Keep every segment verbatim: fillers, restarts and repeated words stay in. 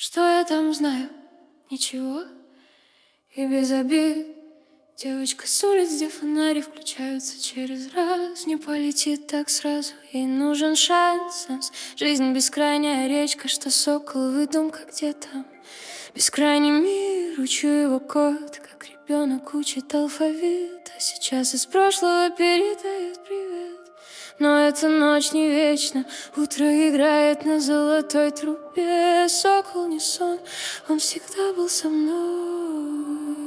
Что я там знаю? Ничего. И без обид. Девочка с улиц, где фонари включаются через раз. Не полетит так сразу, ей нужен шанс. Жизнь бескрайняя речка, что сокол, выдумка где-то. Бескрайний мир, учу его код, как ребенок учит алфавит. А сейчас из прошлого передает привет. Но эта ночь не вечна, утро играет на золотой трубе. Сокол не сон, он всегда был со мной.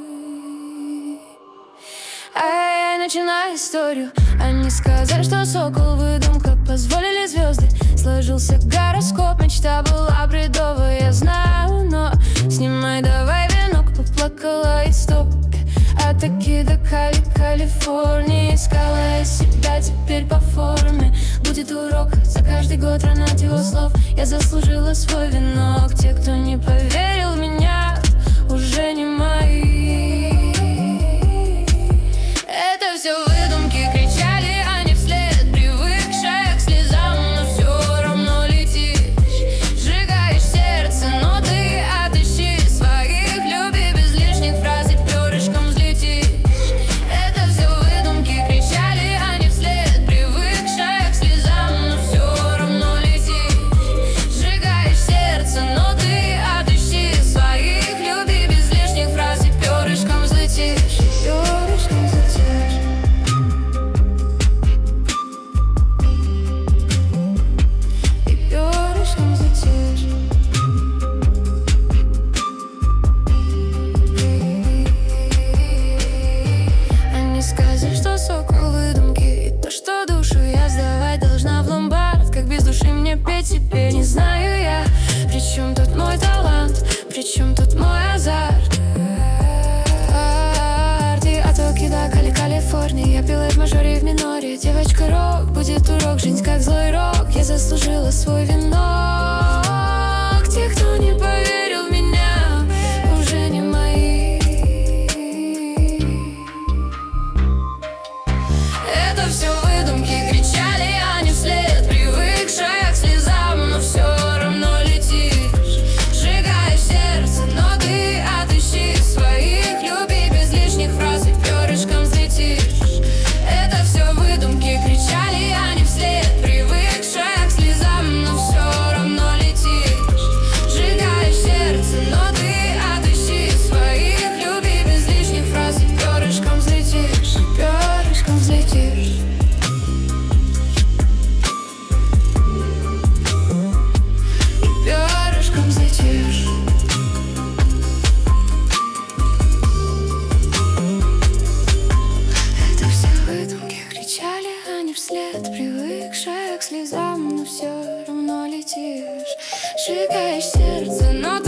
Ай, начинаю историю. Они сказали, что сокол выдумка, позволили звезды. Сложился гороскоп, мечта была бредовая, я знаю. Но снимай давай венок, поплакала и стоп. А таки до Кали, Калифорнии. Искала я себя теперь по форме. Будет урок за каждый год ран от его слов. Я заслужила свой венок. Те, кто не поверил в меня, уже не мои. Это все выдумки, кричали они вслед, привыкшая к слезам, но все равно летишь. Сжигаешь сердце, но ты отыщи своих, люби без лишних фраз и перышком взлетишь. Это все выдумки, кричали они вслед, привыкшая к слезам, но все равно летишь. Сжигаешь сердце, но ты отыщи своих, люби без лишних фраз и перышком взлетишь. Перышком взлетишь. Они сказали, что сокол выдумки, и то, что душу я сдавать должна в ломбард. Как без души мне петь теперь не знаю я. Причем тут мой талант, причем тут мой азарт. От Токи до Кали, Калифорнии. Я пила в мажоре и в миноре. Девочка рок, будет урок, жизнь как злой рок. Я заслужила свой венок. Те, кто не поверил в меня, уже не мои. Это все выдумки, кричали они вслед, привыкшая к слезам, но все равно летишь. Сжигаешь сердце, но ты отыщи своих, люби без лишних фраз и перышком взлетишь. Это все выдумки, кричали они вслед, привыкшая к слезам, но все равно летишь. Сжигаешь сердце, но ты отыщи своих, люби без лишних фраз и перышком взлетишь. Перышком взлетишь. Перышком взлетишь. Это все выдумки, кричали они вслед, привыкшая к слезам, но все равно летишь. Сжигаешь сердце, но